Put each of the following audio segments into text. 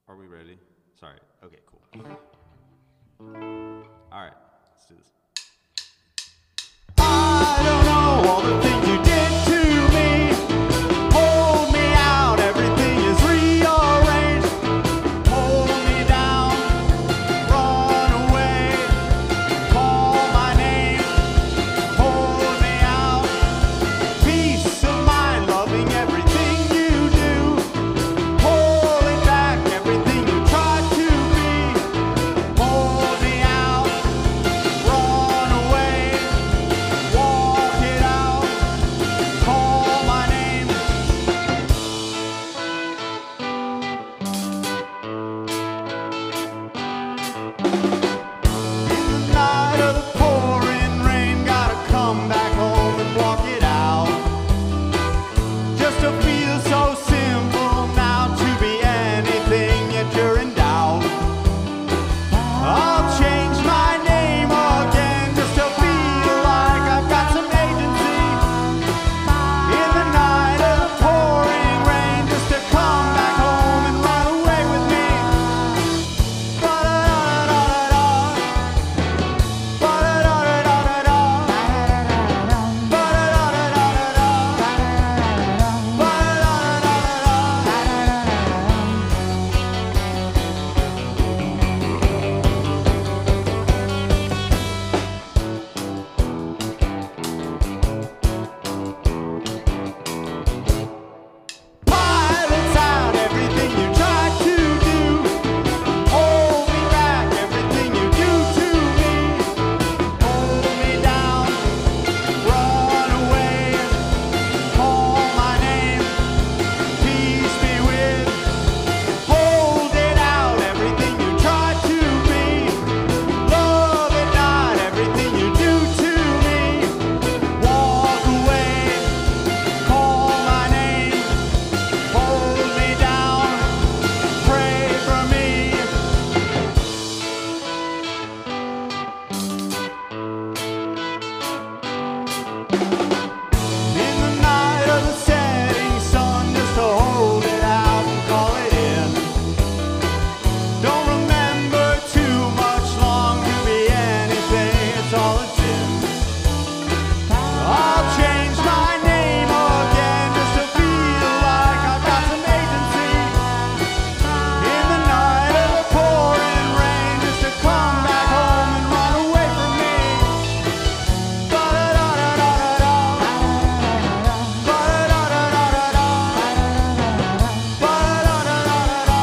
Are we ready? Sorry. Okay, cool. All right, let's do this. I don't know all the things you did to me. Hold me out, everything is rearranged. Hold me down, run away, call my name, hold me out. Peace of mind, loving everything you do. Holding back everything you tried to be. Hold me out, run away, walk it out, call my name. In the night of the pouring rain, gotta come back home and walk it out. Just to feel so simple now, to be anything yet you're in doubt. I'll change my name again just to feel like I've got some agency. In the night of the pouring rain, just to come back home and run away with me. Ba-da-da-da-da-da. Ba-da-da-da-da-da. Ba-da-da-da-da-da. Pilots out everything you tried to do. Hold me back, everything you do to me. Hold me down, run away, call my name, peace be with. Hold it out, everything you tried to be. Love it not, everything you do to me. Walk away, call my name, hold me down, pray for me. In the night of the setting sun, just to hold it out and call it in. Don't remember too much long to be anything, it's all it's in. I'll change my name again just to feel like I've got some agency. In the night of the pouring rain, just to come back home and run away from me. Ba-da-da-da-da-da. Ba-da-da-da-da-da. Ba-da-da-da-da-da.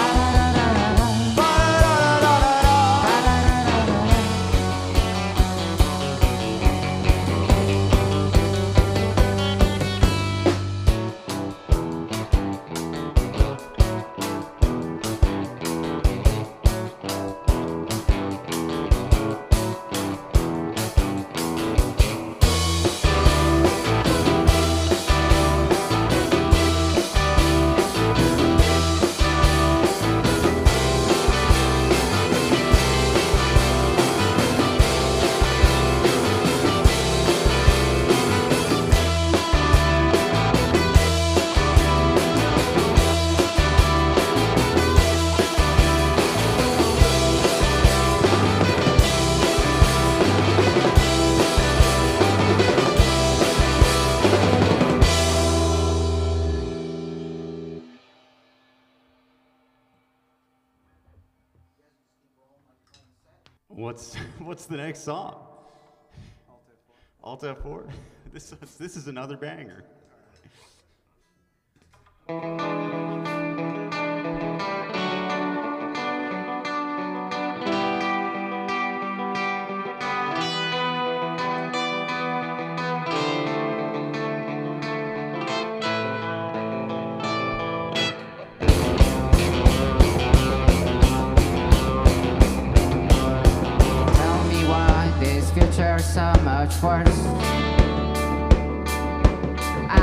What's the next song? Alt F4. This is another banger. Tell me why this future's so much worse.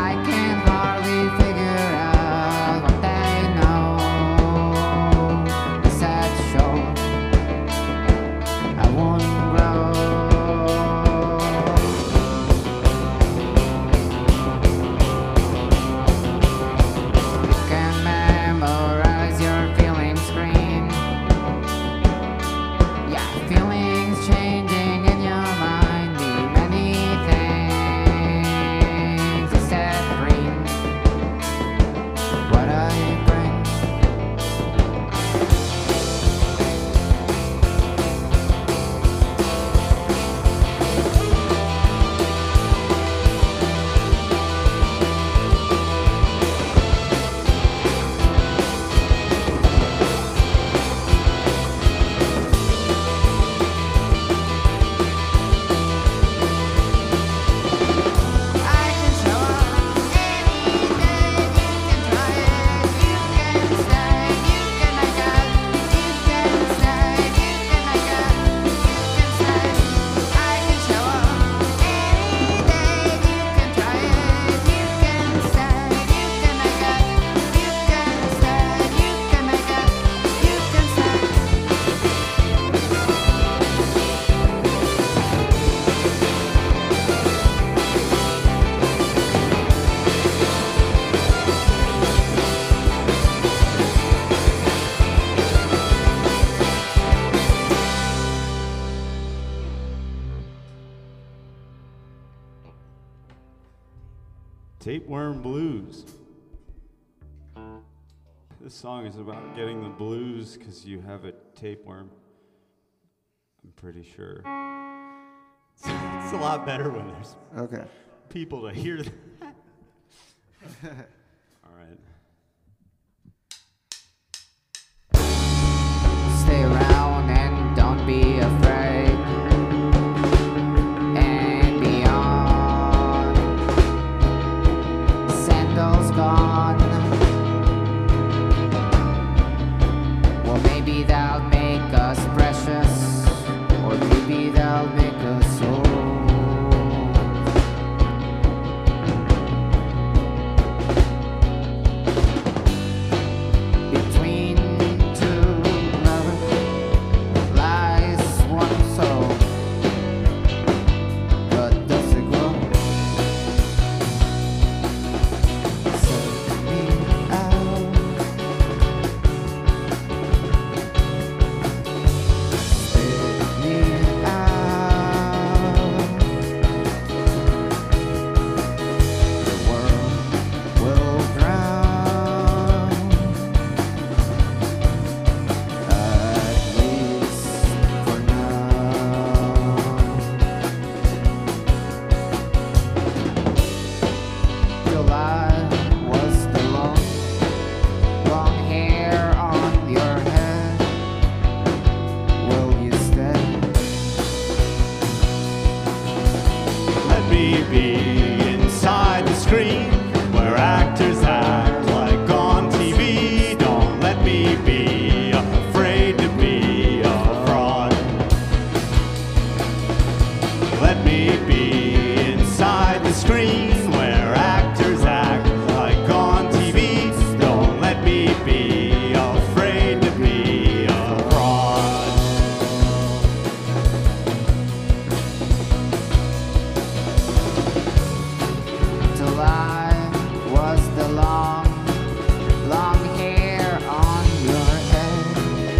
Tapeworm Blues. This song is about getting the blues because you have a tapeworm. I'm pretty sure. It's a lot better when there's people to hear that. All right. Stay around and don't be afraid. And beyond, sandals gone. Well, maybe that'll make us precious, or maybe that'll make us old. Between two lovers lies one soul, but does it grow? Set me out, spit me out. The world will drown, at least for now. July was the long hair on your head. Will you stay? Let me be inside the screen where actors act like on TV. Don't let me be afraid to be a fraud. Let me be inside the screen where actors act like on TV. Don't let me be afraid to be a fraud. July was the long hair on your head.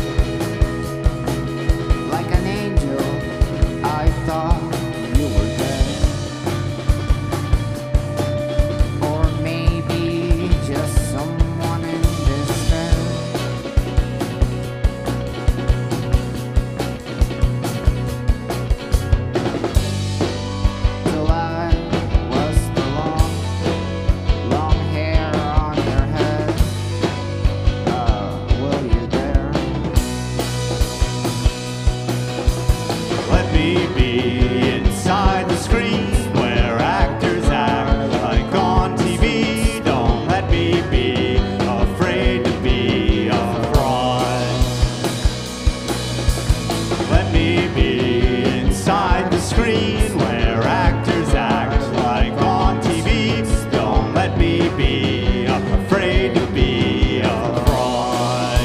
Like an angel, I thought you were dead. Or maybe just someone in despair. July was the long hair on your head. Will you dare? Let me be inside the screen where actors act like on TV. Don't let me be afraid to be a fraud. Let me be inside the screen where actors act like on TV. Don't let me be afraid to be a fraud.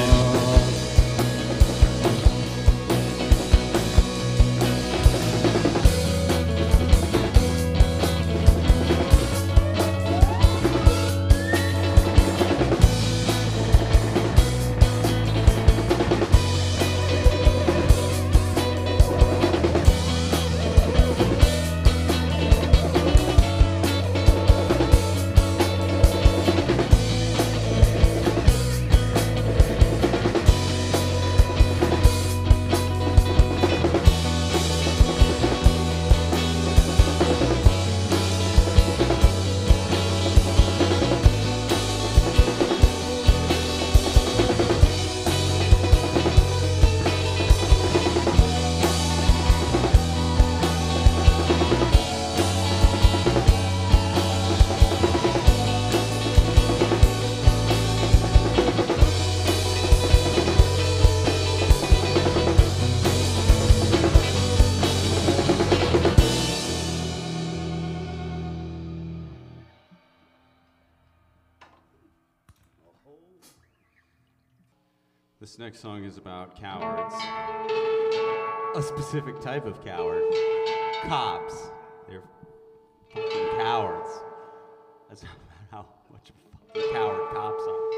This next song is about cowards. A specific type of coward. Cops. They're fucking cowards. That's how much of a fucking coward cops are.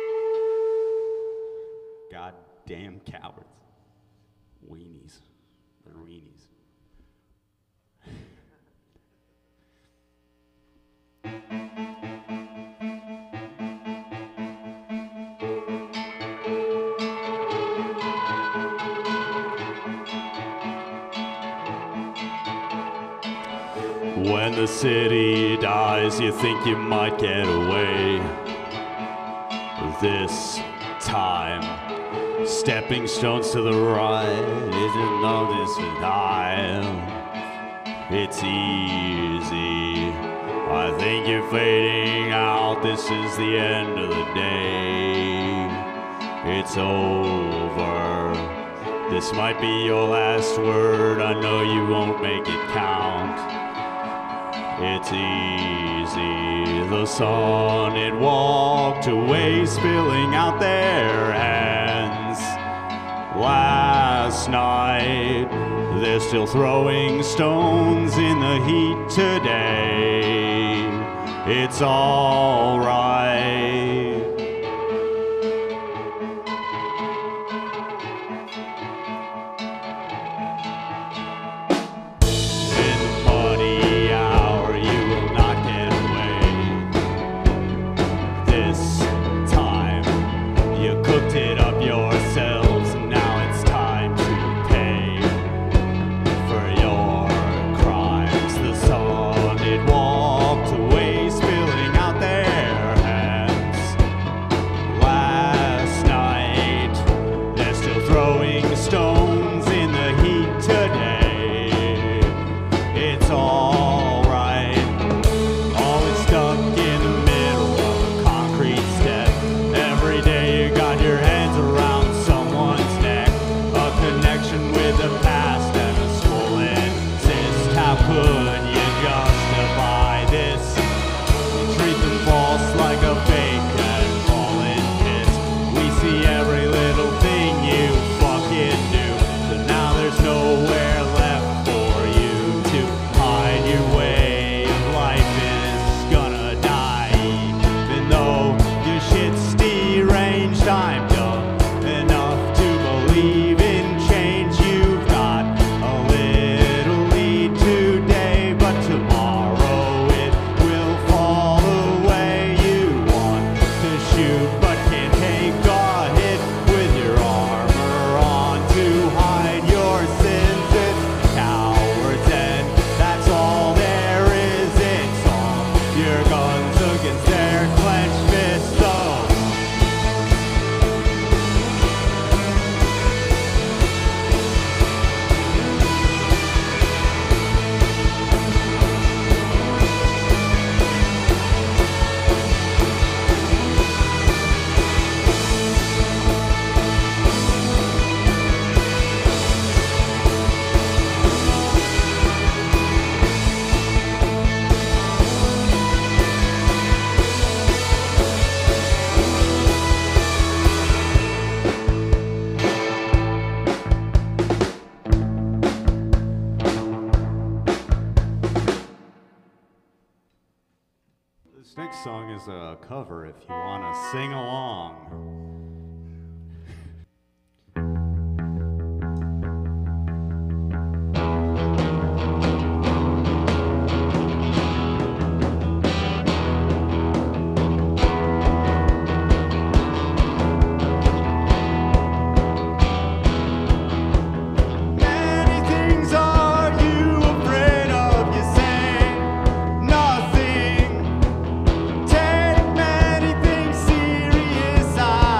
Goddamn cowards. Weenies. They're weenies. When the city dies, you think you might get away. This time, stepping stones to the right isn't no time. It's easy. I think you're fading out. This is the end of the day. It's over. This might be your last word. I know you won't make it count. It's easy. The sun, it walked away, spilling out their hands. Last night, they're still throwing stones in the heat today. It's all right. This next song is a cover if you want to sing along. Take many things serious.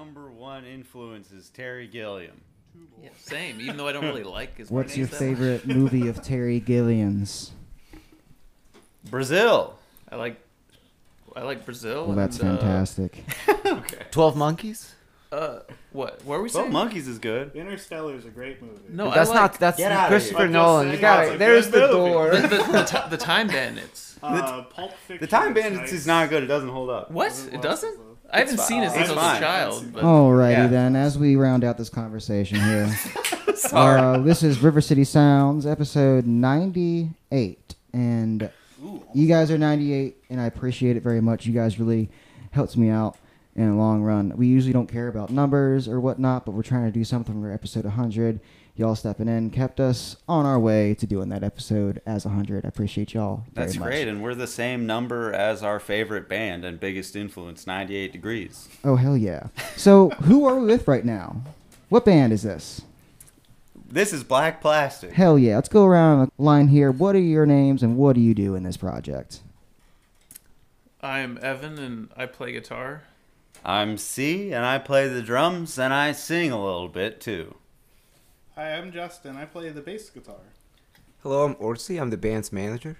number one influence is Terry Gilliam. Yeah, same. Even though I don't really like his. What's your movies that much. favorite movie of Terry Gilliam's? Brazil. I like Brazil. Well, that's and, fantastic. Okay. 12 Monkeys? What were we 12 saying? Monkeys is good. Interstellar is a great movie. No, That's I like not. That's Get outta Christopher here. I'm Nolan. just You saying got it's it. a There's good the movie. door. the Time Bandits. Pulp Fiction. The Time is Bandits nice. is not good. It doesn't hold up. What? It doesn't? I haven't seen it It's since I was fine. a child. But Alrighty Yeah. then, as we round out this conversation here. Sorry. This is River City Sounds, episode 98. And you guys are 98, and I appreciate it very much. You guys really helped me out in the long run. We usually don't care about numbers or whatnot, but we're trying to do something for episode 100. Y'all stepping in kept us on our way to doing that episode as 100. I appreciate y'all very That's much. great, and we're the same number as our favorite band and biggest influence, 98 Degrees. Oh, hell yeah. So, who are we with right now? What band is this? This is Black Plastic. Hell yeah. Let's go around the line here. What are your names and what do you do in this project? I'm Evan and I play guitar. I'm C, and I play the drums, and I sing a little bit, too. Hi, I'm Justin. I play the bass guitar. Hello, I'm Orsi. I'm the band's manager.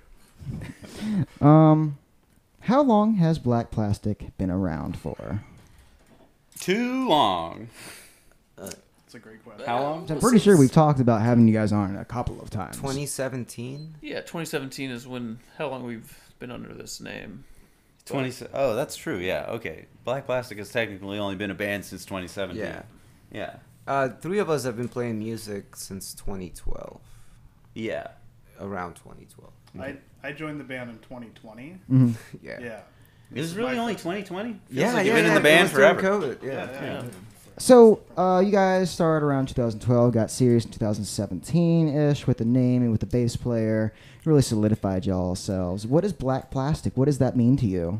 How long has Black Plastic been around for? Too long. It's a great question. How long? I'm pretty sure we've talked about having you guys on a couple of times. 2017. Yeah, 2017 is how long we've been under this name. 20. Oh, that's true. Yeah. Okay. Black Plastic has technically only been a band since 2017. Yeah. Yeah. Three of us have been playing music since 2012. Yeah. Around 2012. I joined the band in 2020. Mhm. Yeah. Yeah. It was really only 2020? Yeah, like you've been in the band it was during forever. COVID. Yeah. So, you guys started around 2012, got serious in 2017-ish with the name and with the bass player. Really solidified y'all selves. What is Black Plastic? What does that mean to you?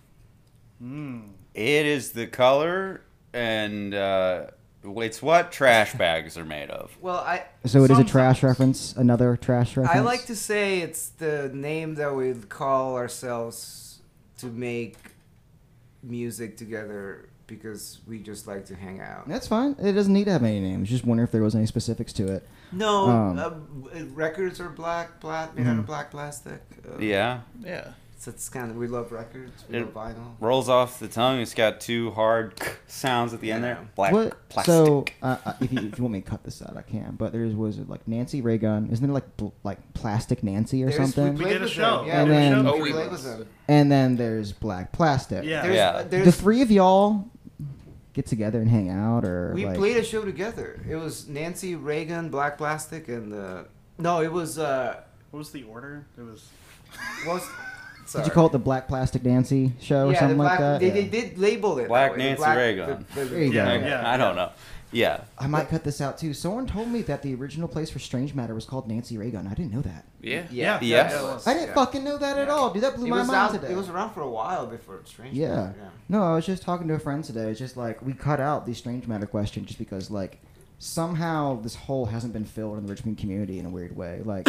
It is the color, and it's what trash bags are made of. Well, So it is a trash Sometimes. reference? Another trash reference? I like to say it's the name that we call ourselves to make music together because we just like to hang out. That's fine. It doesn't need to have any names. Just wonder if there was any specifics to it. No, records are made out of black plastic. Yeah. Yeah. So it's kind of, we love records, we love vinyl. Rolls off the tongue. It's got two hard sounds at the end there. Yeah. Black What? plastic. So, if you want me to cut this out, I can. But was it like Nancy Ray Gun? Isn't there like Plastic Nancy or something? We did a with show. them. Yeah, And we did a then- show. Oh, We we played was. with them. And then there's Black Plastic. Yeah. Yeah. The three of y'all get together and hang out, or We like, played a show together. It was Nancy Reagan, Black Plastic, and no, it was What was the order? It was. was. Did you call it the Black Plastic Nancy show or Yeah, something the like black, that? they Yeah. did label it. Black that way. Nancy The Reagan. There you go. Yeah. I don't know. Yeah. I might cut this out too. Someone told me that the original place for Strange Matter was called Nancy Ray Gun. I didn't know that. Yeah. Yeah, Yeah. it was. I didn't Yeah. fucking know that at Yeah. all, dude. That blew It my was mind out. today. It was around for a while before Strange. Yeah. Matter, No, I was just talking to a friend today. It's just like we cut out the Strange Matter question just because like somehow this hole hasn't been filled in the Richmond community in a weird way. Like,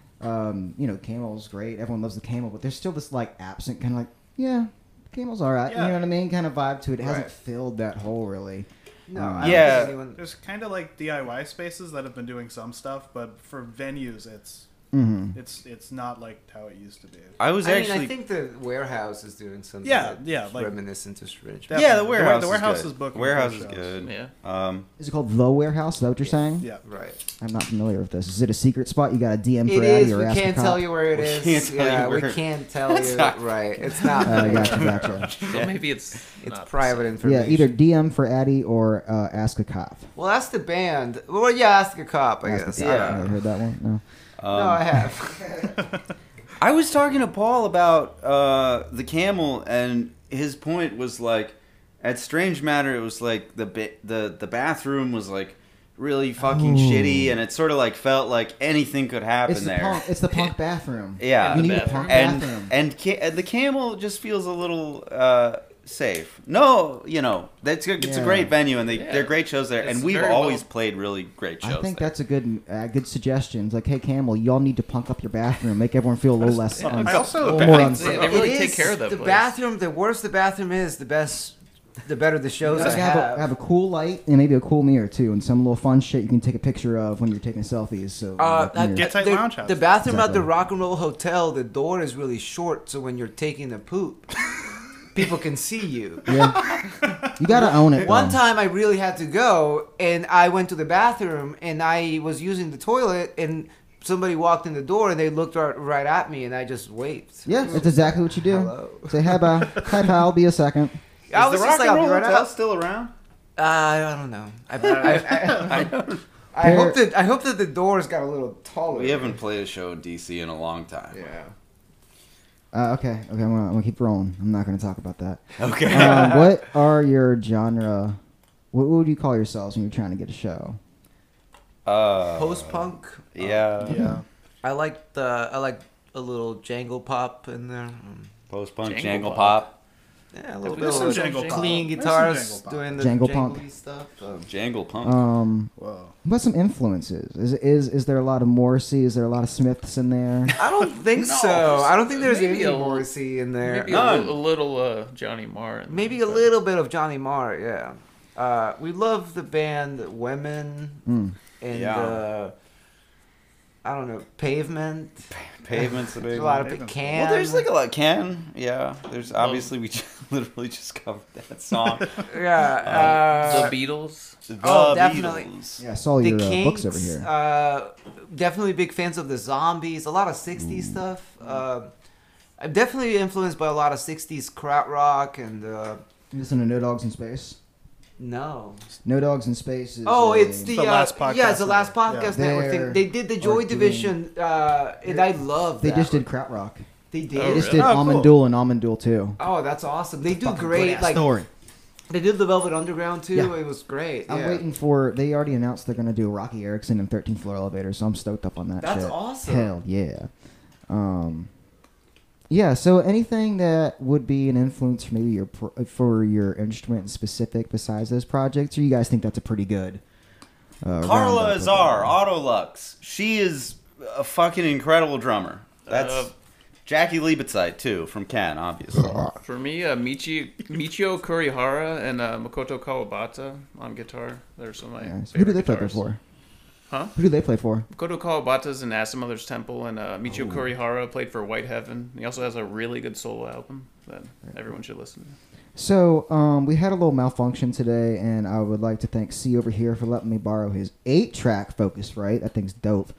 Camel's great. Everyone loves the Camel, but there's still this like absent kind of like, yeah, Camel's all right. Yeah. You know what I mean? Kind of vibe to it. It hasn't Right. filled that hole really. No, Um, I don't Yeah. think anyone. There's kind of like DIY spaces that have been doing some stuff, but for venues, it's Mm-hmm. it's not like how it used to be. I was I actually. think the warehouse is doing something. Yeah, that's yeah, like- reminiscent to Strange. That- yeah, the The warehouse. warehouse is is good. booking Warehouse for is shows. good. Yeah. Is it called The Warehouse? Is that what you're saying? Yeah. Right. I'm not familiar with this. Is it a secret spot? You got a DM for It Addy is. or We ask can't a cop? tell you where it We is. can't tell you yeah, we where- can't tell you. not- Right. It's not. Gotcha. So maybe it's It's not the private same. information. Yeah, either DM for Addy or ask a cop. Well, ask the band. Well, yeah, ask a cop. I Ask guess. a cop. Yeah. Never heard that one? No. No, I have. I was talking to Paul about the Camel, and his point was like, at Strange Matter, it was like the bathroom was like really fucking Ooh. shitty, and it sort of like felt like anything could happen It's there. the punk bathroom. Yeah, You the need a bathroom. punk and bathroom. and the Camel just feels a little safe. No, it's a Yeah. great venue, and Yeah. they're great shows there, It's and we've very always well- played really great shows. I think there. that's a good suggestion. It's like, hey, Camel, y'all need to punk up your bathroom, make everyone feel a little less. Yeah. I also- a little more They unsafe. really It take is care of that the place. bathroom. The worse the bathroom is, the best the better the shows Just I have a cool light and maybe a cool mirror too, and some little fun shit you can take a picture of when you're taking selfies. So Get Tight the, Lounge House. the bathroom at Exactly. the Rock and Roll Hotel, the door is really short, so when you're taking a poop, people can see you. yeah, you gotta own it. One though. time I really had to go, and I went to the bathroom, and I was using the toilet, and somebody walked in the door, and they looked right at me, and I just waved. Yeah, it's exactly what you do. Hello. Say hi, bye. Hi, pal. I'll be a second. I Is was the just Rock like, and I'll be Roll right Hotel out. still around? I don't know. I hope that the doors got a little taller. We haven't played a show in DC in a long time. Yeah. Okay. I'm gonna keep rolling. I'm not gonna talk about that. Okay. What are your genre? What would you call yourselves when you're trying to get a show? Post punk. Yeah. Yeah. I like a little jangle pop in there. Post punk, Jangle jangle pop. pop, Yeah, a little There's bit some of jangle pop. clean There's some guitars jangle pop. doing the Jangle jangly punk. stuff. jangle punk. Whoa. What about some influences? Is there a lot of Morrissey? Is there a lot of Smiths in there? I don't think No, so. I don't think there's maybe any a- Morrissey in there. Maybe None. a little Johnny Marr. in Maybe there, a but- little bit of Johnny Marr, yeah. We love the band Women Mm. and Yeah. I don't know, Pavement. Pavement's the There's big a lot one. of Pavement. Can. Well, there's like a lot. Ken, yeah. There's obviously we literally just covered that song. yeah. The Beatles. Oh, The definitely. Beatles. Yeah, I saw The your Kinks. books over here. Definitely big fans of the Zombies. A lot of '60s stuff. I'm definitely influenced by a lot of '60s krautrock and You listen to No Dogs in Space. no. No Dogs in Space is. Oh, a- it's the The Last yeah, it's the Podcast last Network. podcast Yeah. network thing. They're- They did the Joy are doing- Division, and I love They that. just did Krautrock. They did. They just really? did Oh, Almond cool. Duel and Almond Duel 2. Oh, that's awesome. They do Fucking great. good-ass Like story. they did the Velvet Underground too. Yeah. It was great. I'm yeah. waiting for. They already announced they're gonna do Rocky Erickson and 13th Floor Elevator, so I'm stoked up on that. That's shit. awesome. Hell yeah. Yeah. So anything that would be an influence for maybe for your instrument specific besides those projects, or you guys think that's a pretty good? Carla roundup of Azar, it? Autolux. She is a fucking incredible drummer. That's Uh, Jackie Liebetzeit too, from Ken, obviously. For me, Michio Kurihara and Makoto Kawabata on guitar. They're some of my Nice. Who do they favorite play guitars. for? Huh? Who do they play for? Makoto Kawabata's in Acid Mother's Temple, and Michio Kurihara played for White Heaven. He also has a really good solo album that everyone should listen to. So, we had a little malfunction today, and I would like to thank C over here for letting me borrow his 8-track Focusrite. That thing's dope.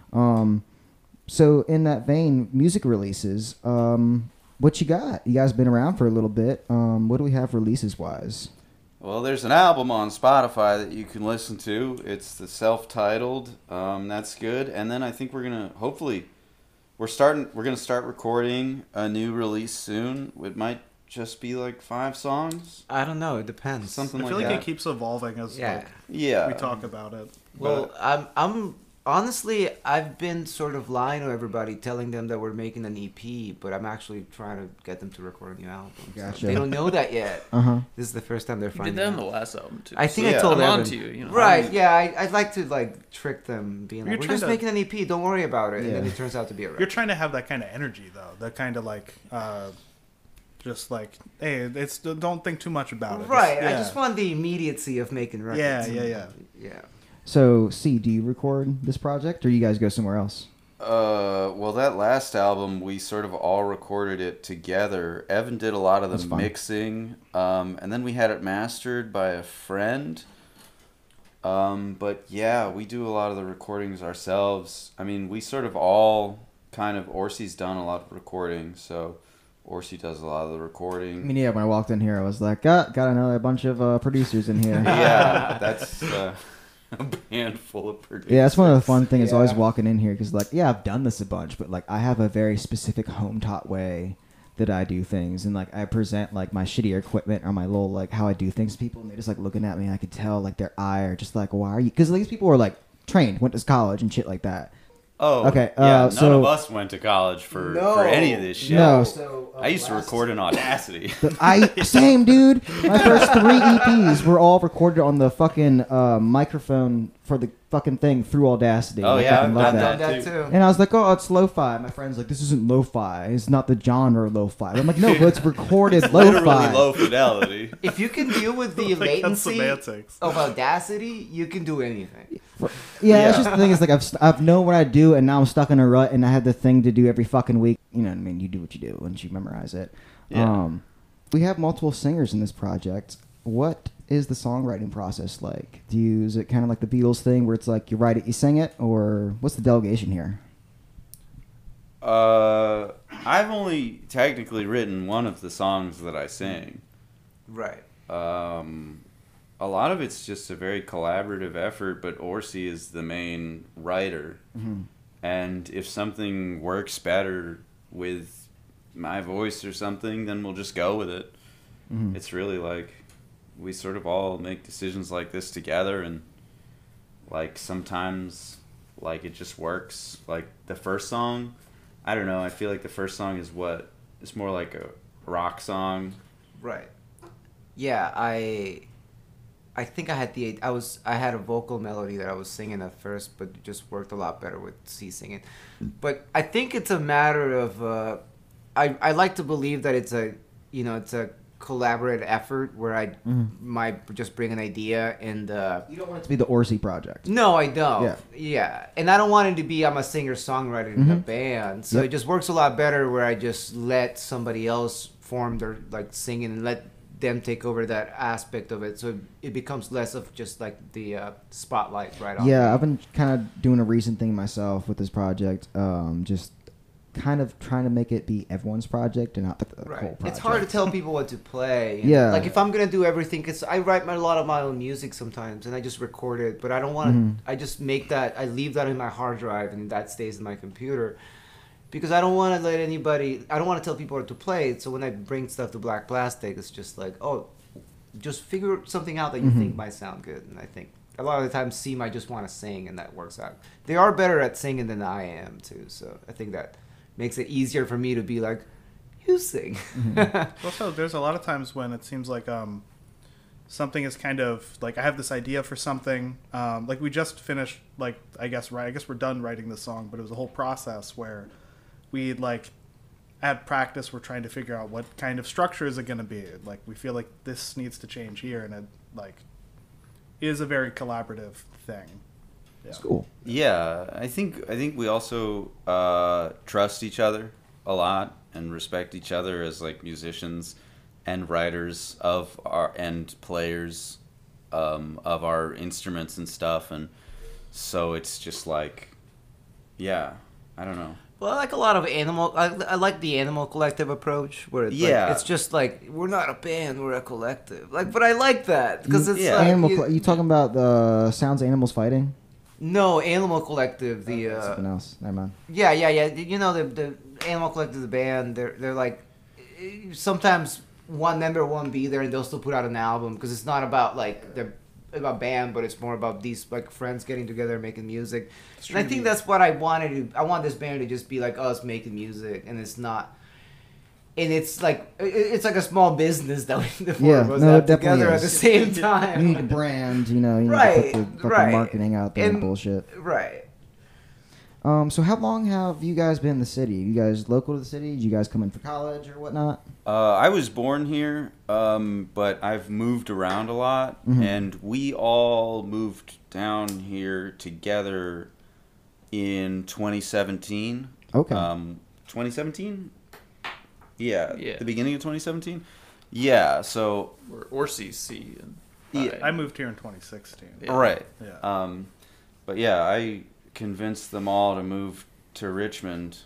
So, in that vein, music releases. What you got? You guys been around for a little bit. What do we have releases-wise? Well, there's an album on Spotify that you can listen to. It's the self-titled. That's good. And then I think we're gonna we're gonna start recording a new release soon. It might just be like 5 songs, I don't know. It depends. something I feel like like that. it keeps evolving as Yeah. like, Yeah, we talk about it. Well, I'm honestly, I've been sort of lying to everybody, telling them that we're making an EP, but I'm actually trying to get them to record a new album. So Gotcha. they don't know that yet. Uh-huh. This is the first time they're You finding did that in out. the last album too. I think Yeah. I told I'm Evan. on to you. You know. Right? Yeah, I'd like to like trick them, being You're like, "We're trying just to- making an EP. Don't worry about it." And then Yeah. it turns out to be a You're record. trying to have that kind of energy, though. That kind of like, just like, hey, it's don't think too much about it. Right. Just- I yeah. just want the immediacy of making records. Yeah. So, C, do you record this project, or you guys go somewhere else? well, that last album, we sort of all recorded it together. Evan did a lot of That's the fun. mixing, and then we had it mastered by a friend. But yeah, we do a lot of the recordings ourselves. I mean, we sort of all kind of, Orsi's done a lot of recording, so Orsi does a lot of the I recording. mean, yeah, when I walked in here, I was like, got another bunch of producers in here. Yeah, that's a band full of producers. Yeah, that's one of the fun things. Is always Yeah. walking in here because, like, yeah, I've done this a bunch, but like, I have a very specific home taught way that I do things, and like, I present like my shittier equipment or my little like how I do things to people, and they're just like looking at me, and I could tell like their eye are just like, why are you? Because these people were like trained, went to college and shit like that. Oh, Okay, yeah, none so- of us went to college for No. any of this shit. No. So, I used to record in Audacity. Same dude. My first 3 EPs were all recorded on the fucking microphone for the fucking thing through Audacity. Oh, I yeah, fucking I've love done that. that. Done that too. And I was like, oh, it's lo-fi. My friend's like, this isn't lo-fi. It's not the genre lo-fi. I'm like, no, but it's recorded Literally lo-fi. low fidelity. If you can deal with the Like, that's latency semantics. of Audacity, you can do anything. Yeah, it's just the thing is like I've known what I do, and now I'm stuck in a rut, and I had the thing to do every fucking week. You know what I mean? You do what you do once you memorize it. Yeah. We have multiple singers in this project. What is the songwriting process like? Is it kind of like the Beatles thing where it's like you write it, you sing it, or what's the delegation here? I've only technically written one of the songs that I sing. Right. A lot of it's just a very collaborative effort, but Orsi is the main writer. Mm-hmm. And if something works better with my voice or something, then we'll just go with it. Mhm. It's really like we sort of all make decisions like this together, and like sometimes like it just works. Like the first song, I don't know, I feel like the first song is it's more like a rock song. Right. Yeah, I think I had a vocal melody that I was singing at first, but it just worked a lot better with C singing. But I think it's a matter of I like to believe that it's a collaborative effort where I might just bring an idea and You don't want it to be the Orsi project. no, I don't. Yeah. Yeah. And I don't want it to be I'm a singer-songwriter in a band. So Yep. it just works a lot better where I just let somebody else form their like singing and let them take over that aspect of it. So it becomes less of just like the spotlight right on. Yeah, me. I've been kind of doing a recent thing myself with this project. Just kind of trying to make it be everyone's project and not the whole Right. project. It's hard to tell people what to play. And, Yeah. Like if I'm gonna do everything, because I write a lot of my own music sometimes, and I just record it. But I don't want to. Mhm. I just make that. I leave that in my hard drive, and that stays in my computer, because I don't want to let anybody. I don't want to tell people what to play. So when I bring stuff to Black Plastic, it's just like, oh, just figure something out that you think might sound good. And I think a lot of the time, C might just want to sing, and that works out. They are better at singing than I am too. So I think that makes it easier for me to be like, you sing. Also, there's a lot of times when it seems like something is kind of like I have this idea for something. Like we just finished, like I guess we're done writing the song, but it was a whole process where we like at practice we're trying to figure out what kind of structure is it going to be. Like we feel like this needs to change here, and it like is a very collaborative thing. Yeah. It's cool. Yeah, I think we also trust each other a lot and respect each other as like musicians and writers of our and players of our instruments and stuff, and so it's just like, yeah, I don't know. Well, I like a lot of Animal. I like the Animal Collective approach, where it's Yeah. like, it's just like we're not a band, we're a collective. Like, but I like that because it's Yeah. like You talking about the sounds of animals fighting? no Animal Collective. The Something else. Never mind. yeah. You know the Animal Collective, the band. They're like sometimes one member won't be there, and they'll still put out an album because it's not about like the about band, but it's more about these like friends getting together and making music. And I think that's what I wanted to. I want this band to just be like us making music, and it's not. And it's like a small business that the four of us have definitely together is. at the same You need time. to brand, you know, you Right, need to put the fucking right. marketing out there and And- bullshit. Right. So how long have you guys been in the city? You guys local to the city? Did you guys come in for college or whatnot? I was born here, but I've moved around a lot, and we all moved down here together in 2017. Okay. 2017? Yeah, Yeah. the beginning of 2017? Yeah, so... Or CC. And Yeah. I moved here in 2016. Yeah. Right. Yeah. But yeah, I convinced them all to move to Richmond.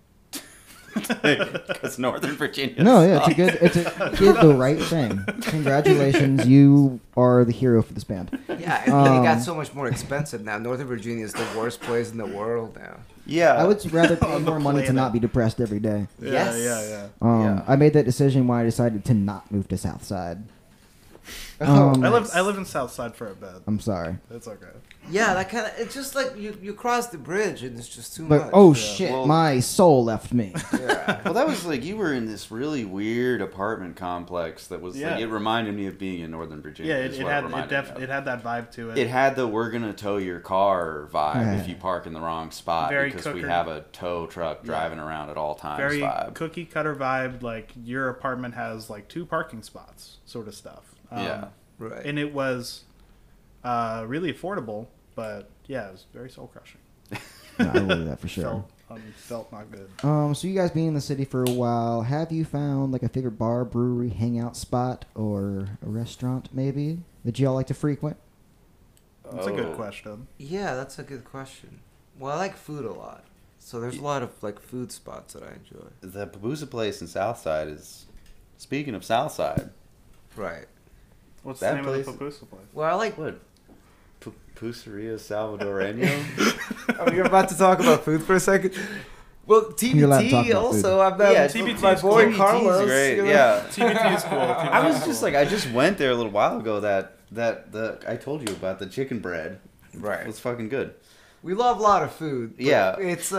Because Northern Virginia No, yeah, sucks. you did the right thing. Congratulations, you are the hero for this band. Yeah, it got so much more expensive now. Northern Virginia is the worst place in the world now. Yeah. I would rather pay On the more money to planet. not be depressed every day. Yeah, Yes. yeah. Yeah. I made that decision when I decided to not move to Southside. I lived in Southside for a bit. I'm sorry. It's okay. Yeah, that kind of. It's just like you cross the bridge and it's just too But much. oh Yeah. shit, Well- my soul left me. Yeah. Well, that was like you were in this really weird apartment complex that was Yeah. like it reminded me of being in Northern Virginia. Yeah, is it what had reminded me of. it had that vibe to it. It had the "we're gonna tow your car" vibe if you park in the wrong spot Very because we cooker. have a tow truck driving around at all times. Very vibe. cookie cutter vibe. Like your apartment has like 2 parking spots, sort of stuff. Yeah. Right. And it was really affordable, but yeah, it was very soul crushing. No, I believe that for sure. Felt not good. So you guys being in the city for a while, have you found like a favorite bar, brewery, hangout spot, or a restaurant maybe that y'all like to frequent? That's a good Oh. question. Yeah, that's a good question. Well, I like food a lot, so there's a lot of like food spots that I enjoy. The Pabusa place in Southside is. Speaking of Southside, Right. What's That the name place- of the Papusa place? Well, I like. what? Pupuseria Salvadoreño. Oh, you're about to talk about food for a second. Well, You're allowed to talk TBT about also. I'm not. Yeah, TBT my is boy cool. Carlos. great. you know? Yeah. TBT is cool. I was just like, I just went there a little while ago. That I told you about the chicken bread. Right. It was fucking good. We love a lot of food. But Yeah. It's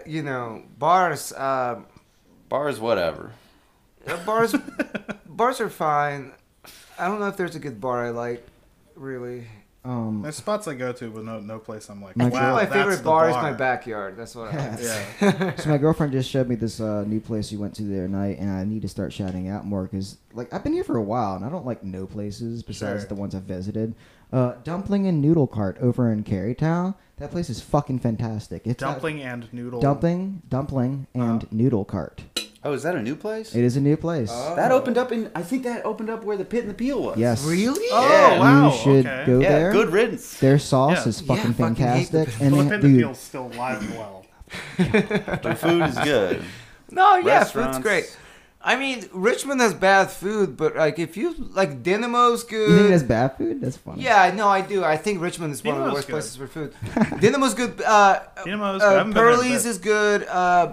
bars. Bars, whatever. Bars. Bars are fine. I don't know if there's a good bar I like. Really. There's spots I go to, but no place I'm like, My I wow, think my that's favorite the bar is my backyard. That's what I like. Yeah. So my girlfriend just showed me this new place we went to the other night, and I need to start shouting out more because, like, I've been here for a while, and I don't like no places besides Sure. the ones I've visited. Dumpling and Noodle Cart over in Carytown. That place is fucking fantastic. It's Dumpling and noodle. dumpling, and Noodle Cart. Oh, is that a new place? It is a new place. That opened up in. I think that opened up where the Pit and the Peel was. Yes. Really? Oh, Yeah. wow. You should okay. go Yeah. there. Good riddance. Their sauce Yeah. is fucking Yeah, fucking hate the fantastic, Pit- and Well, they, the Pit and the dude, Peel's still alive and well. Their food is good. No, yeah, Restaurants. food's great. I mean, Richmond has bad food, but like if you like Dynamo's good. you think that's bad food? That's funny. Yeah, no, I do. I think Richmond is one of the Dynamo's worst good. places for food. Dynamo's good. Dynamo's good. I haven't been there in a Pearlie's bit. is good.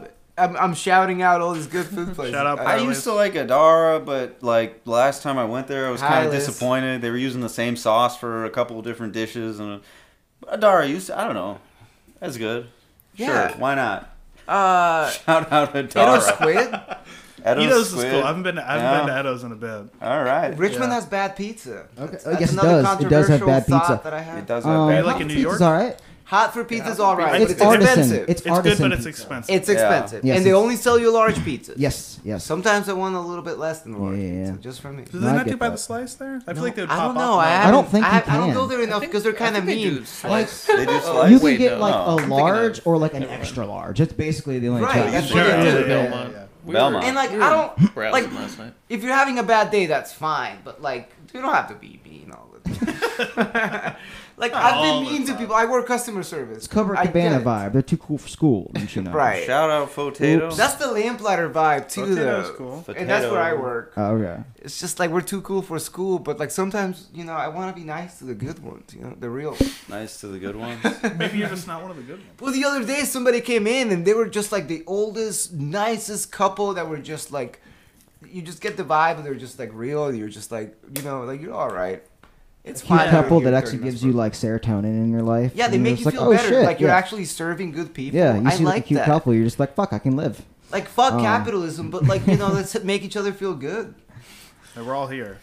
I'm shouting out all these good food places. Shout out I used to like Adara, but like last time I went there, I was kind of Hylas. disappointed. They were using the same sauce for a couple of different dishes, and Adara used to, I don't know, that's good. Yeah. Sure, why not? Uh, Shout out Edo Adara. Squid. Edo's Edo's is cool. I haven't been to Edo's in a bit. All right. Richmond Yeah. has bad pizza. Okay. That's, Oh, that's yes, it another does. It does have controversial bad thought pizza. that I have. It does have bad. like hot in New pizza's York? all right. Hot for pizza's all right. It's but it's artisan. expensive. It's It's good, artisan but it's pizza. expensive. It's expensive, Yes, and they it's- only sell you large pizzas. Yes, yes. Sometimes I want a little bit less than large Yeah. pizza, just for me. Do No, they I not get do by that. the slice there? I feel No, like they would I pop don't know. off. I don't think you I don't can. go there enough because they're kind of mean. They do slice. You Wait, can get no. like No. a I'm thinking large of- or like an extra large. That's basically the only Right, choice. that's Sure, what they yeah, do. yeah, Belmont. yeah. We Belmont. And like we I were don't browsing like last night. if you're having a bad day, that's fine. But like you don't have to be mean all the time. Like Not I've all been the mean to time. people. I work customer service. It's Cover I get Cabana it. vibe. They're too cool for school, don't you know? Right. Shout out Fotato. That's the lamplighter vibe too, Potato's though. cool. And that's where I Potato. work. Oh, okay. It's just like we're too cool for school, but like sometimes I want to be nice to the good ones. The real. Nice to the good ones. Maybe you're just not one of the good ones. Well, the other day somebody came in and they were just like the oldest, nicest couple that were just like, you just get the vibe and they're just like real. You're just like, like you're all right. It's Cute fine. couple You're that actually 30 gives minutes you for- like serotonin in your life. Yeah, they and you're make you just feel like, oh, better. shit, Like you're yeah. actually serving good people. Yeah, you I see like like a cute that. couple, you're just like, fuck, I can live. Like fuck capitalism, but like let's make each other feel good. And we're all here,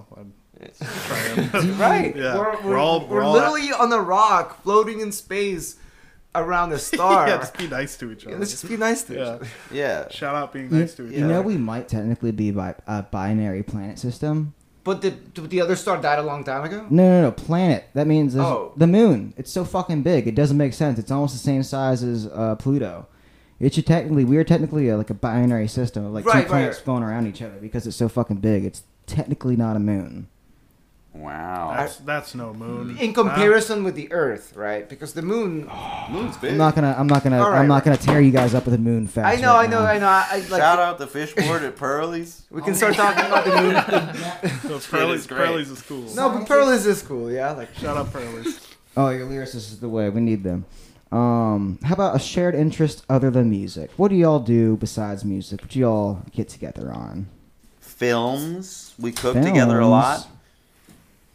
Right. Yeah. We're We're all literally on a rock floating in space around a star. yeah, just be nice to each Yeah, other. let's just be nice to each Yeah. other. Yeah. Shout out being You, nice to each you other. know, we might technically be by a binary planet system. But the other star died a long time ago? No, planet. That means there's Oh. the moon. It's so fucking big. It doesn't make sense. It's almost the same size as Pluto. We're technically like a binary system of like Right, two planets right. going around each other because it's so fucking big. It's technically not a moon. Wow. That's no moon. In comparison with the Earth, right? Because the moon. Moon's big. I'm not gonna All right, I'm not right. gonna tear you guys up with a moon fact. I know. right now. I like. Shout out the fishboard at Pearlie's. We can start talking about the moon. So is Pearlie's, great. Pearlie's is cool. No, but Pearlie's is cool. Yeah, like. Shout out Pearlie's. Oh, your lyricist is the way. We need them. How about a shared interest other than music? What do y'all do besides music? What do y'all get together on? Films. We cook together a lot.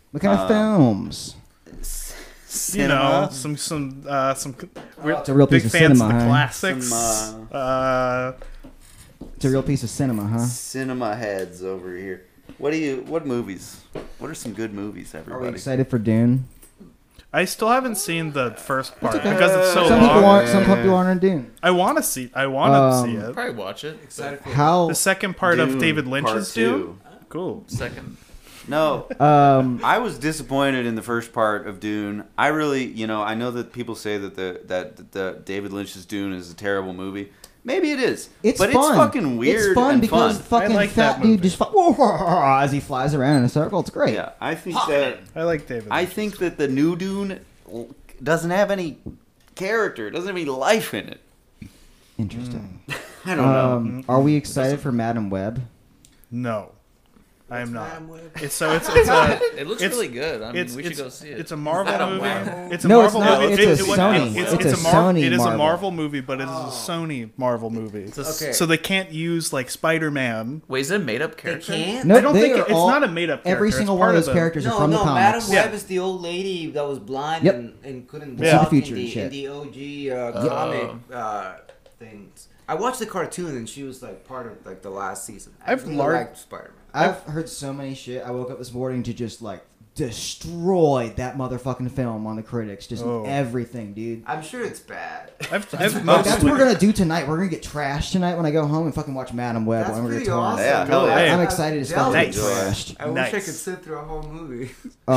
What kind of films? You know, Cinema. some. We're It's a real big piece of fans cinema, of the huh? classics. Some, It's a real piece of cinema, huh? Cinema heads over here. What movies? What are some good movies, Are we everybody? excited for Dune? I still haven't seen the first part because it's so Some long. people aren't. Some people aren't in Dune. I want to see. I want to see I'll it. probably watch it. Excited for How? The second part of Dune, David part Lynch's two. Dune. Cool. Second. No, I was disappointed in the first part of Dune. I really, I know that people say that the David Lynch's Dune is a terrible movie. Maybe it is. It's but fun. it's fucking weird It's fun and because fun. fucking I like that fat dude movie. just as he flies around in a circle. It's great. Yeah, I think that I like David. I Lynch. think that the new Dune doesn't have any character. Doesn't have any life in it. Interesting. I don't know. Are we excited for Madam Web? No, I am not. Madam Web? It's a. It looks It's- really good. I mean, It's we should go see it. It's a Marvel Madam movie. Web. It's a No, it's Marvel not. movie. It's a Sony. It's a Sony It is a Marvel. Marvel movie, but it is a Sony Marvel movie. Okay. So they can't use like Spider-Man. Wait, is it a made-up They character? can't? No, I don't they think are it's all- not a made-up character. Every It's single part one of of those the- characters are No, from no, the Madam comics. Web is the old lady that was blind Yep. and couldn't Yeah. walk Future in and the, shit. in the OG comic things. I watched the cartoon and she was like part of like the last season. I I've really lar- liked Spider-Man. I've heard so many shit. I woke up this morning to just like destroy that motherfucking film on the critics. Just Oh. everything, dude. I'm sure it's bad. I've Like, that's mostly. what we're gonna do tonight. We're gonna get trashed tonight when I go home and fucking watch Madam Web. That's when we're pretty gonna awesome. Yeah, hell yeah. I'm I'm excited as fuck to get Nice. trashed. I wish I Nice. could sit through a whole movie.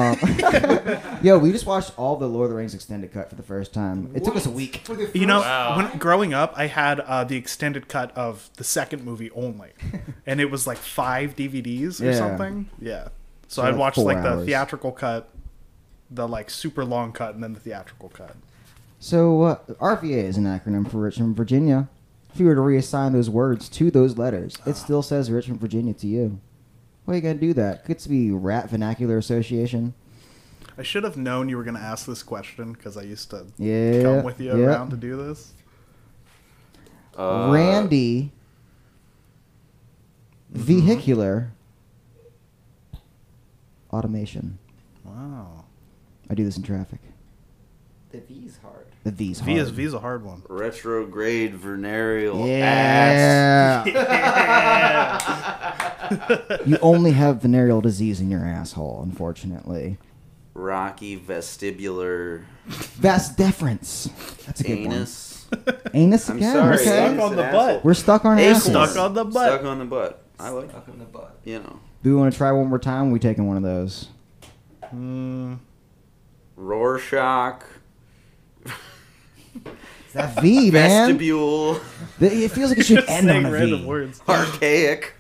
Yo, we just watched all the Lord of the Rings extended cut for the first time. It took us a week. For the You know, first- Wow. when growing up, I had the extended cut of the second movie only, and it was like 5 DVDs or Yeah. something. Yeah. So So I'd like watch 4 like the hours. theatrical cut, the like super long cut, and then the theatrical cut. So RVA is an acronym for Richmond, Virginia. If you were to reassign those words to those letters, it still says Richmond, Virginia to you. Why are you gonna do that? Could it be Rat Vernacular Association? I should have known you were going to ask this question because I used to Yeah. come with you yeah. around to do this. Randy Vehicular Automation. Wow. I do this in traffic. The V's hard. The V's V hard. is V's a hard one. Retrograde venereal Yeah. ass. You only have venereal disease in your asshole, unfortunately. Rocky vestibular Vas deferens. That's a good anus. one. Anus I'm again. sorry. Okay. Stuck on the butt. We're stuck on Acorn. asses. Stuck on the butt. Stuck on the butt. I like, Stuck in the butt. Do we want to try one more time? We taking one of those. Rorschach. It's that V, man. Vestibule. It feels like it should end Saying on a random V. words. Archaic.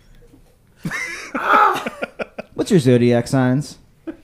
What's your zodiac signs?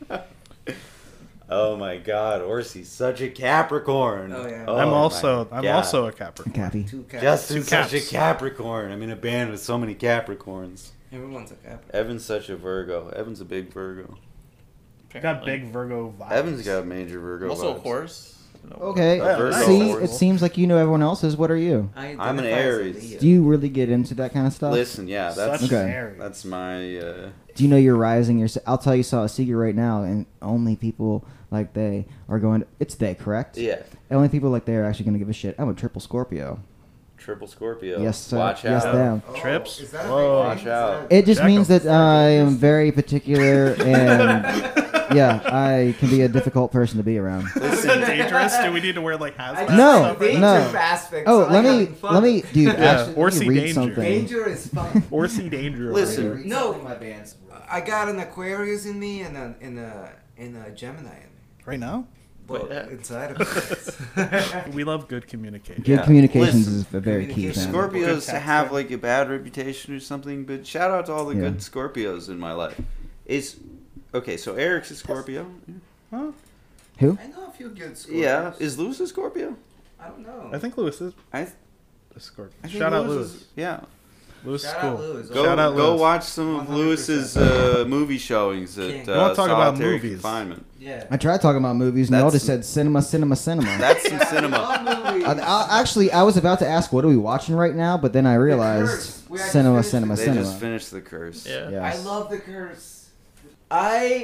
Oh my God, Orsi's such a Capricorn. Oh, yeah. I'm my also God. a Capricorn. Cappy. Two caps. Justin's Two such a caps. Capricorn. I'm in a band with so many Capricorns. Everyone's a cap. Evan's such a Virgo. Evan's a big Virgo. Got big Virgo vibes. Evan's got major Virgo Also a vibes. horse. No. Okay. A Virgo See, horse. it seems like you know everyone else's. What are you? I'm an identify as a Aries. Leo. Do you really get into that kind of stuff? Listen, yeah, that's Such Okay. an Aries. that's my. Do you know you're rising? I'll tell you a secret right now, and only people like they are going to. It's they, correct? Yeah, Only people like they are actually going to give a shit. I'm a triple Scorpio. triple Scorpio. Yes, sir. Watch Yes, out. them. Oh, Trips? Is that a Whoa. big Watch thing? out. It just Check means 'em. that I am very particular and yeah, I can be a difficult person to be around. Is it dangerous? Do we need to wear like hazmat? No, stuff? danger no. aspect, Oh, so I let having me, fun. dude. Yeah, Actually, or let me see read danger. something. Danger is fun. Or see danger. Listen. No, I got an Aquarius in me and a Gemini in me. Right now, But yeah. inside of it. we love good communication. Good Yeah. communications Listen, is a very key communication. thing. Scorpios Good have text, like a bad reputation or something, but shout out to all the Yeah. good Scorpios in my life. Is okay. So Eric's a Scorpio. Huh? Who? I know a few good Scorpios. Yeah, is Lewis a Scorpio? I don't know. I think Lewis is I a Scorpio. I think Shout out Lewis Lewis. is- yeah. Lewis is Shout cool. out Lewis. Go Shout out go Lewis. watch some of 100%. Lewis's movie showings at King. You wanna talk about Solitary movies? Confinement. Yeah. I tried talking about movies, and y'all That's- just said cinema, cinema, cinema. That's some cinema. Love movies. Actually, I was about to ask, what are we watching right now? But then I Curse. realized We actually cinema, finished cinema, it. They cinema. just finished The Curse. Yeah. Yes. I love The Curse. I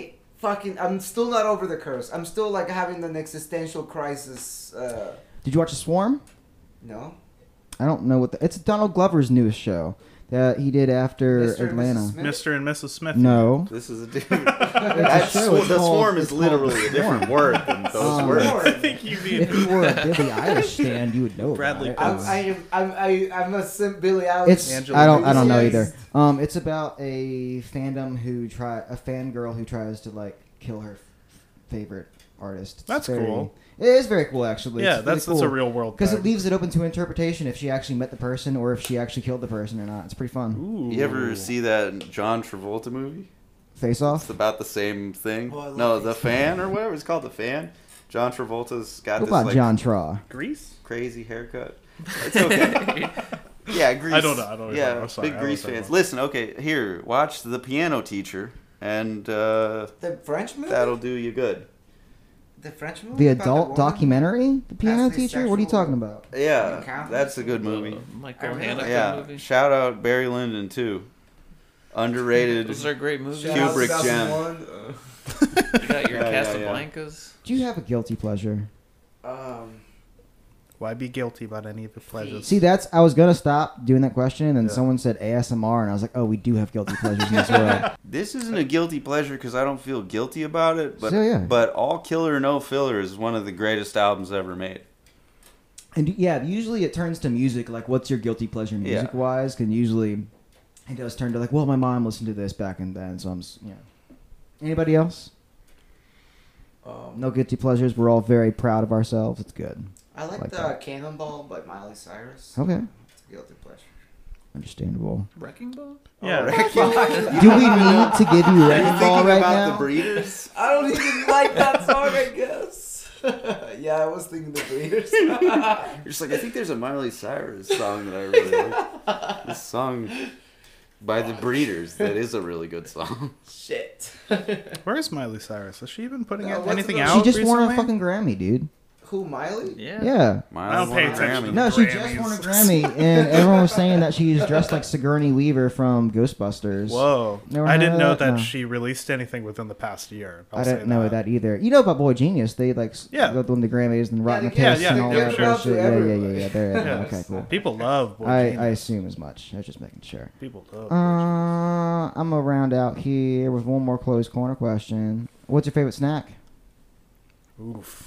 I'm still not over the curse. I'm still like having an existential crisis. Did you watch The Swarm? No. I don't know it's Donald Glover's newest show that he did after Mr. and Atlanta. Mrs. Smith? Mr. and Mrs. Smith. No. This is a different. It's a show. It's the called- swarm it's is called literally The a different Swarm. word than those words. I think you mean If you were a Billie Eilish fan, you would know Bradley about it. I'm a Billie Eilish. It's Angela I don't know Davis. either. It's about a fangirl who tries to like kill her favorite artist. It's That's cool. It is very cool, actually. Yeah, It's really that's cool. a real world Because thing. it leaves it open to interpretation if she actually met the person or if she actually killed the person or not. It's pretty fun. Ooh. You ever see that John Travolta movie? Face It's Off. about the same thing. Oh, I love No, Face The Off. Fan or whatever. It's called The Fan. John Travolta's got What this about like John Traw? Grease? crazy haircut. It's okay. Yeah, Grease. I don't know. I'm Yeah, sorry. big I Grease don't know. fans. Listen, okay, here, watch The Piano Teacher, and The French movie. that'll do you good. The French movie. The about adult woman? documentary? The Piano Ashley Teacher? What are you Sexual- talking about? Yeah, Encounters? that's a good movie. Michael I remember Haneke Yeah, movie. shout out Barry Lyndon too. Underrated. Those are great movies. Shout out Kubrick 2001. You got your Yeah, yeah, Casablancas. Do you have a guilty pleasure? Why be guilty about any of the pleasures? See, I was going to stop doing that question, and then Yeah. someone said ASMR, and I was like, oh, we do have guilty pleasures in this world. This isn't a guilty pleasure because I don't feel guilty about it, but So, yeah. but All Killer No Filler is one of the greatest albums ever made. And yeah, usually it turns to music, like, what's your guilty pleasure Yeah. music-wise? Because usually it does turn to, like, well, my mom listened to this back in then, so Anybody else? No guilty pleasures. We're all very proud of ourselves. It's good. I like Like the that. Cannonball by Miley Cyrus. Okay. It's a guilty pleasure. Understandable. Wrecking Ball? Yeah. Do we need to give you Wrecking Ball Thinking right about now? the Breeders? I don't even like that song, I guess. Yeah, I was thinking the Breeders. You're just like, I think there's a Miley Cyrus song that I really like. This song by the Breeders that is a really good song. Shit. Where is Miley Cyrus? Has she been putting No, out what's anything the- out She just won a recently? fucking Grammy, dude. Who, Miley? Yeah. Yeah. Miley I don't won pay a attention Grammy. to No, she just Grammys. won a Grammy, and everyone was saying that she's dressed like Sigourney Weaver from Ghostbusters. Whoa. Never I heard didn't of know that? that No. she released anything within the past year. I didn't know that either. You know about Boy Genius? They like Yeah. won the Grammys and Rotten they- yeah, Kiss yeah, and all they that give it out to bullshit. everybody. Yeah. They're, Yeah. Okay, cool. People love Boy I Genius. assume as much. I was just making sure. People love Boy Genius. I'm gonna round out here with one more closed corner question. What's your favorite snack? Oof.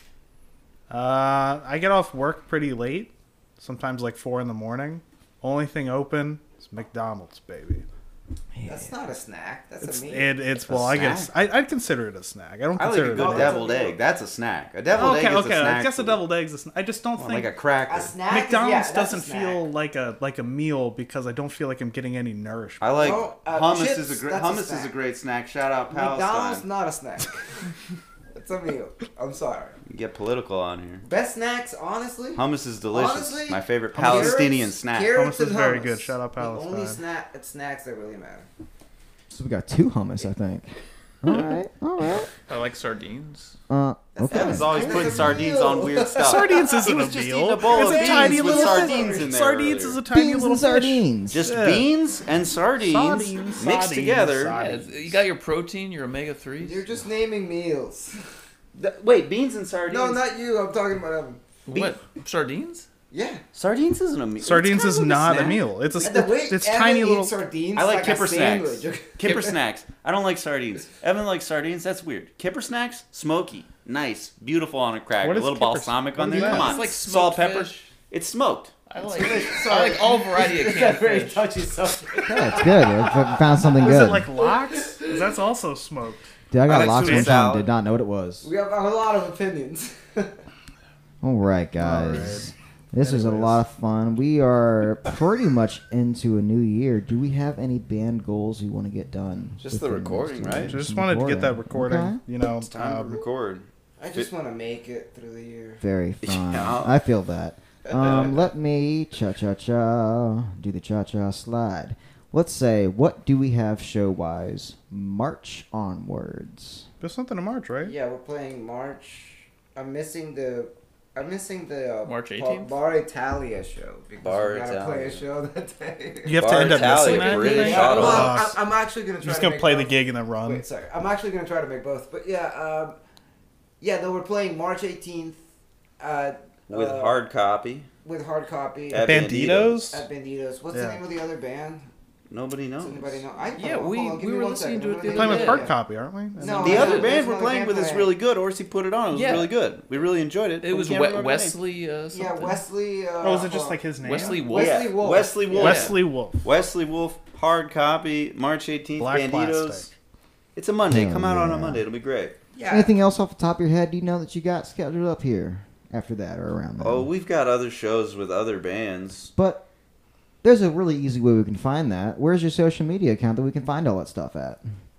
I get off work pretty late, sometimes like 4 in the morning. Only thing open is McDonald's, baby. That's not a snack. That's It's a meal. it's A well, I guess snack? I'd consider it a snack. I don't I like consider a it good a deviled egg. That's a snack. A deviled egg Okay, is a snack. I guess a food. deviled egg's a snack. I just don't Well, think like a cracker. A snack? McDonald's Yeah, that's a doesn't snack. feel like a meal because I don't feel like I'm getting any nourishment. I like No, hummus. chips, Is a great that's a hummus is a snack. great snack. Shout out McDonald's Palestine. not a snack. It's a meal. I'm sorry. You get political on here. Best snacks, honestly. Hummus is delicious. Honestly, My favorite carrots- Palestinian snack. Carrots Hummus is and very hummus. good. Shout out The only Palestine. snacks that really matter. So we got 2 hummus, I think. All right. I like sardines. Okay. He's always That's putting a sardines meal. on weird stuff. Sardines He isn't was a just meal. eating a bowl It's of a beans tiny with little sardines in there Sardines earlier. is a tiny Beans little and fish. sardines. Just Yeah. beans and sardines, mixed Sardines. together. Sardines. Yeah, you got your protein, your omega 3s. You're just naming meals. Wait, beans and sardines? No, not you. I'm talking about Evan. What? Sardines? Yeah. Sardines isn't a meal. Sardines It's is kind of not a snack. meal. It's And the way it's Evan tiny eats little. sardines I like a kipper snacks. sandwich. Kipper snacks. I don't like sardines. Evan likes sardines. That's weird. Kipper snacks, smoky, nice, beautiful on a cracker. What A is little kipper- balsamic what on is there. that? Come on, It's like salt, smoked pepper. fish. It's smoked. I like all variety of It's a canned very fish. touchy subject. Yeah, it's good. I found something Is good. it like lox? 'Cause that's also smoked. Dude, I got I like lots sweet one time. salad. Did not know what it was. We have a lot of opinions. All right, guys. This was a lot of fun. We are pretty much into a new year. Do we have any band goals we want to get done? Just the within recording, next year? right? Just Some wanted to get that recording. Okay. You know, It's time to record. I just want to make it through the year. Very fun. Yeah. I feel that. Let me cha-cha-cha do the cha-cha slide. Let's say, what do we have show-wise? March onwards. there's something in March, right? Yeah, we're playing March. I'm missing the I'm missing the March 18th? Bar Italia show because Bar we gotta play a Italia. show that day. You have to Bar end up Italia, missing that. British thing? Auto. Well, I'm actually gonna try. Just to gonna make play the both. gig and then run. Wait, sorry. I'm actually gonna try to make both. But yeah, no, we're playing March 18th With hard copy. with hard copy At Banditos. at Banditos. What's the Yeah. name of the other band? Nobody knows. Does anybody know? I don't Yeah, know. we- Hold on, give we me were one listening second. to it I'm the gonna Playing look with it hard up. copy, aren't we? No, The I other know, band there's we're another playing band with is playing. really good. Orsi put it on. It was Yeah. really good. We really enjoyed it. It was We can't remember the name. Wesley. Something. Yeah, Wesley. Oh, was it just like his name? Wesley Wolf. Wesley Wolf. Wesley Wolf. Yeah. Wesley Wolf. Wesley Wolf. Hard copy. March 18th. Black Banditos. Plastic. It's a Monday. Hell Come out on a yeah. Monday. It'll be great. Yeah. Anything else off the top of your head? Do you know that you got scheduled up here after that or around that? Oh, we've got other shows with other bands. But there's a really easy way we can find that. Where's your social media account that we can find all that stuff at?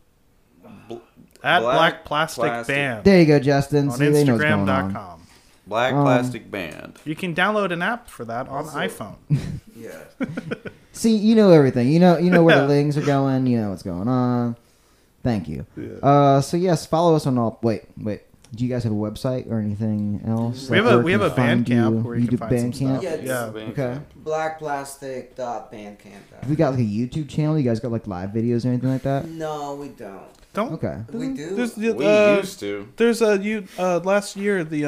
At Black Black Plastic, Plastic. Band There you go, Justin. on See, they know what's going on. Instagram.com. Black Plastic Band. You can download an app for that on Also- iPhone. Yeah. See, you know everything. You know where Yeah. the links are going. You know what's going on. Thank you. Yeah. So yes, follow us on all. Wait. Do you guys have a website or anything else? We have Like, a where we have can a find Bandcamp where you do can find some Bandcamp? stuff. Yeah, it's- Yeah. Okay. Blackplastic.bandcamp. We got like a YouTube channel. You guys got like live videos or anything like that? No, we don't. Don't. Okay. We do. There's We the, used to. there's a last year the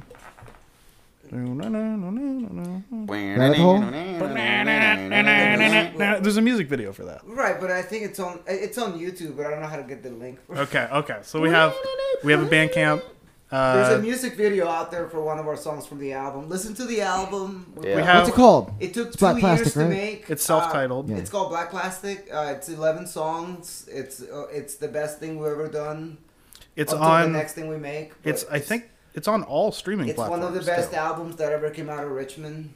Rabbit hole? There's a music video for that. Right, but I think it's on YouTube, but I don't know how to get the link. Okay. So we have a Bandcamp. There's a music video out there for one of our songs from the album. Listen to the album. Yeah. We have What's it called? It took It's 2 Black years Plastic, to right? make. It's self-titled. Yeah. It's called Black Plastic. It's 11 songs. It's the best thing we've ever done. It's until on. the next thing we make. but It's I think it's on all streaming it's platforms. one of the best too. albums that ever came out of Richmond.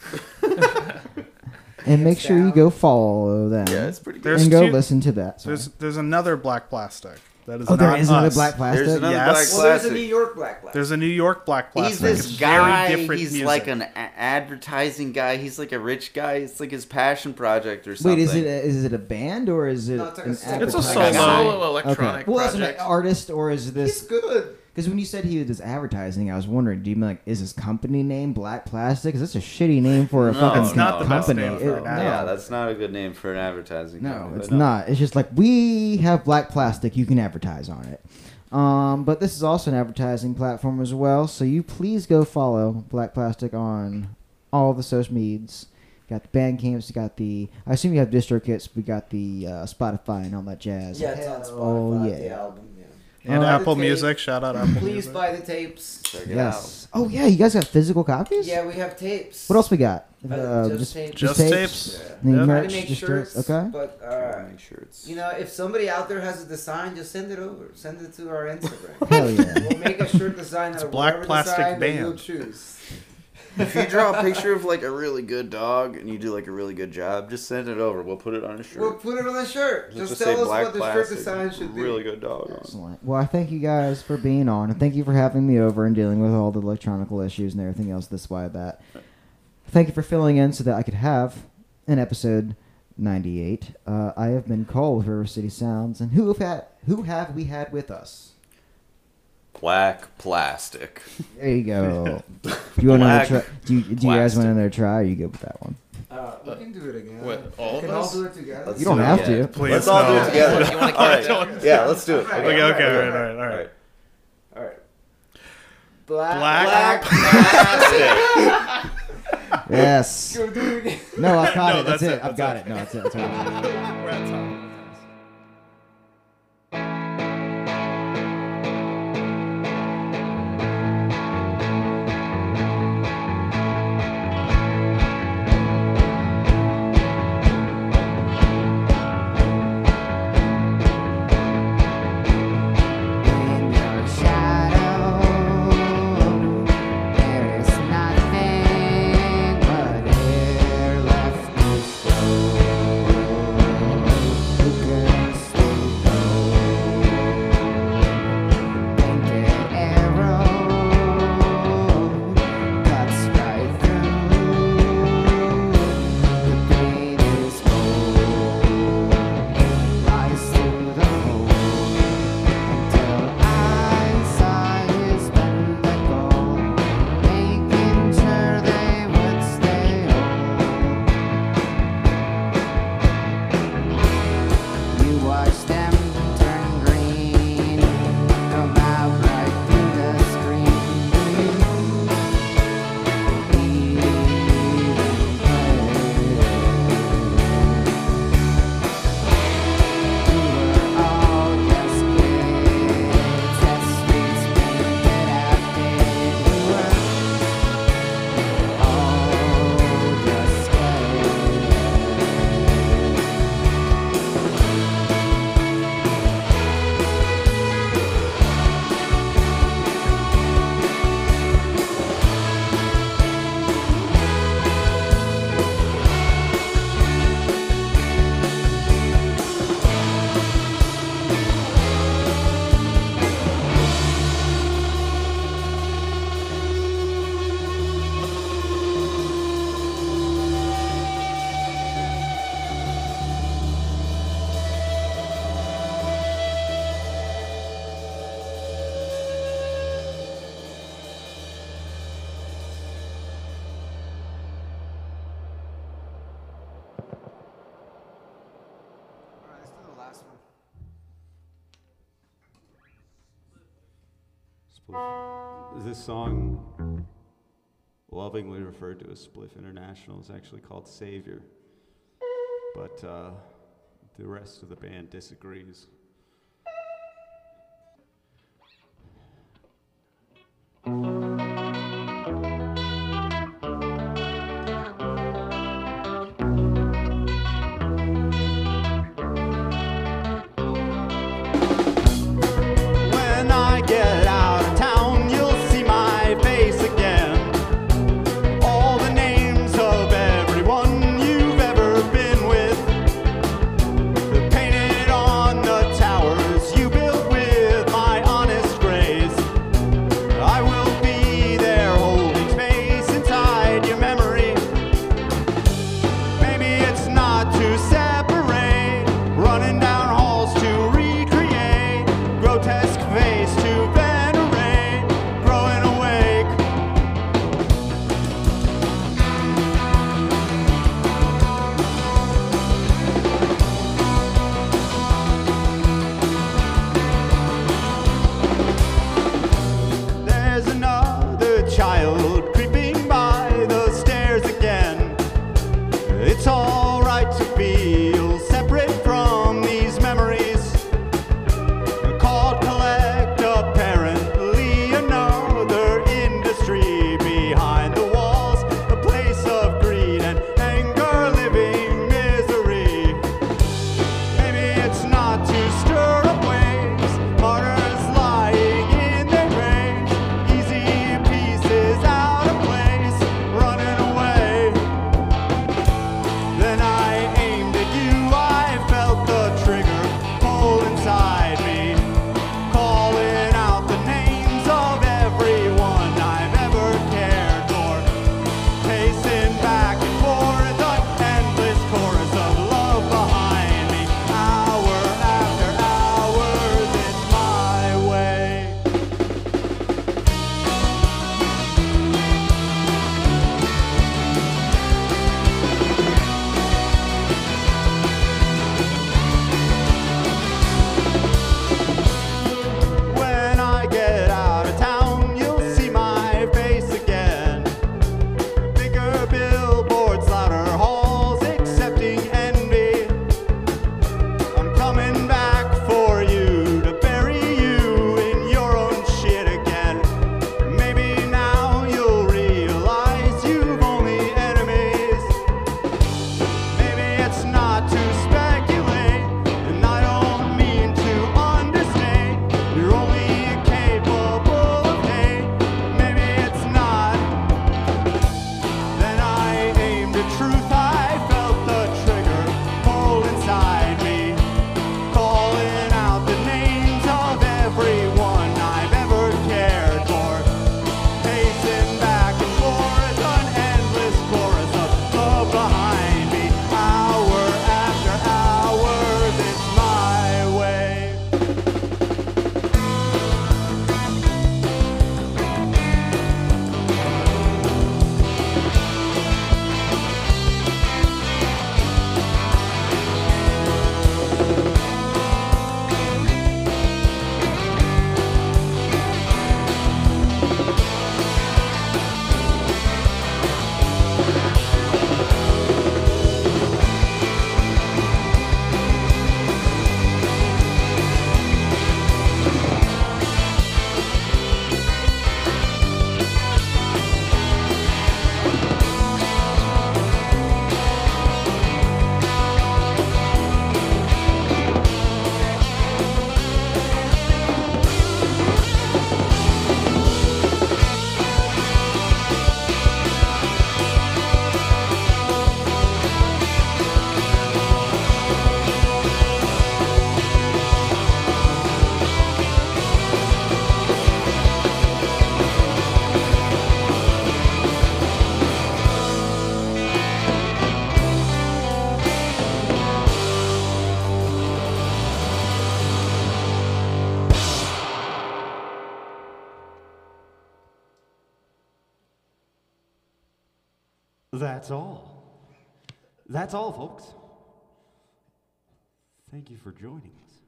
And make sure you down. go follow them. Yeah, it's pretty good. There's and go two- listen to that. song. There's another Black Plastic that is Oh, there not is another us. Black Plastic. There's another Yes. Black Well, there's a Plastic. New York Black Plastic. There's a New York Black Plastic. He's this It's guy. Very different He's music. like an advertising guy. He's like a rich guy. It's like his passion project or something. Wait, is it a band or is it No, it's like an a solo. It's a advertising solo. guy? Solo electronic Well, as an project. artist or is He's this? good. Because when you said he was advertising, I was wondering, do you mean like is his company name Black Plastic? Is this a shitty name for a No, fucking it's not the best company? name for an ad. Yeah, that's not a good name for an advertising. No, company, it's but not. It's just like we have Black Plastic. You can advertise on it. But this is also an advertising platform as well. So you please go follow Black Plastic on all the social medias. You got the Bandcamps. You got the. I assume you have DistroKits. We got the Spotify and all that jazz. Yeah, it's on Spotify. Oh, The yeah. album. Yeah. and Oh, Apple the tape. Music. Shout out Apple Please Music. buy the tapes. Check it Yes. Oh yeah, you guys got physical copies. Yeah, we have tapes. What else we got? Just tapes. Just tapes. Yeah. Any Yeah. Try merch? to make Just shirts. okay. But out. Make sure it's. you know, if somebody out there has a design, just send it over. Send it to our Instagram. Hell yeah. We'll make a shirt design out of Black whatever Plastic design that Band. you'll choose. If you draw a picture of like a really good dog and you do like a really good job, just send it over. We'll put it on a shirt. We'll put it on a shirt. Just say tell us Black what the Plastic, shirt design should be. Really good dog on. Excellent. Well, I thank you guys for being on, and thank you for having me over and dealing with all the electronical issues and everything else. This, why, that. Thank you for filling in so that I could have an episode 98. I have been Cole with River City Sounds, and who have we had with us? Black Plastic. There you go. Do you want Black to try? Do you guys want another try? Or are you good with that one? We can do it again. What, all we of can all us? do it together. Let's You don't do it have again. to. Please, Let's all do no. it together. You wanna all right. count it? Yeah, let's do it. Okay, Okay. All right. All right. Black. Black Plastic. Yes. Go do it again. No, I've got No, it. That's that's it. it, I've that's got it. it. No, that's it. That's all. We're at top. In your shadow, there is nothing but air left to show. Spliff. This song, lovingly referred to as Spliff International, is actually called Savior. But the rest of the band disagrees. When I get out of town, you'll see my face again. All the names of everyone you've ever been with, they're painted on the towers you built with my honest grace. I will be there holding space inside your memory. Maybe it's not to separate, running down halls to recreate, grotesque face to venerate, growing awake. There's another child creeping by the stairs again. It's alright to feel separate from these memories. Called collect apparently another industry behind the walls, a place of greed and anger, living misery. Maybe it's not to stir up waves, martyrs lying in their graves, easy pieces out of place, running away. Then I aimed at you, I felt the trigger pull inside me, calling out the names of everyone I've ever cared for, pacing back and forth, an endless chorus of love behind me, hour after hour, it's my way. When I get out of town, you'll see my face again. Bigger billboards, louder halls, accepting envy. I'm coming back for you to bury you in your own shit again. Maybe now you'll realize you've only enemies. Maybe it's not to speculate, and I don't mean to understate. You're only capable of hate. Maybe it's not. Then I aimed at truth. I felt the trigger pull inside me, calling out the names of everyone I've ever cared for, pacing back and forth, an endless chorus of love behind me, hour after hour, it's my way. That's all. That's all, folks. Thank you for joining us.